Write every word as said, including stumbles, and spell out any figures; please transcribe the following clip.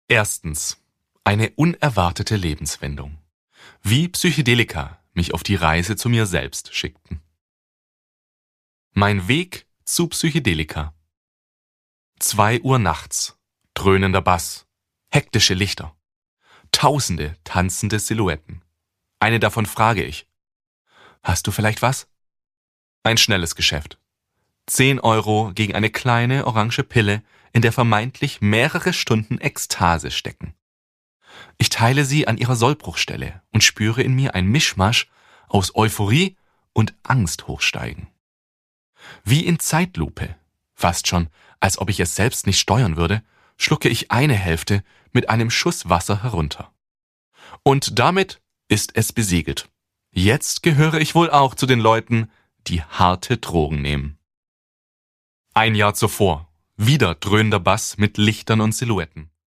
Erstens. Eine unerwartete Lebenswendung. Wie Psychedelika mich auf die Reise zu mir selbst schickten. Mein Weg zu Psychedelika. Zwei Uhr nachts, dröhnender Bass, hektische Lichter, tausende tanzende Silhouetten. Eine davon frage ich: Hast du vielleicht was? Ein schnelles Geschäft. Zehn Euro gegen eine kleine orange Pille, in der vermeintlich mehrere Stunden Ekstase stecken. Ich teile sie an ihrer Sollbruchstelle und spüre in mir ein Mischmasch aus Euphorie und Angst hochsteigen. Wie in Zeitlupe, fast schon, als ob ich es selbst nicht steuern würde, schlucke ich eine Hälfte mit einem Schuss Wasser herunter. Und damit ist es besiegelt. Jetzt gehöre ich wohl auch zu den Leuten, die harte Drogen nehmen. Ein Jahr zuvor, wieder dröhnender Bass mit Lichtern und Silhouetten.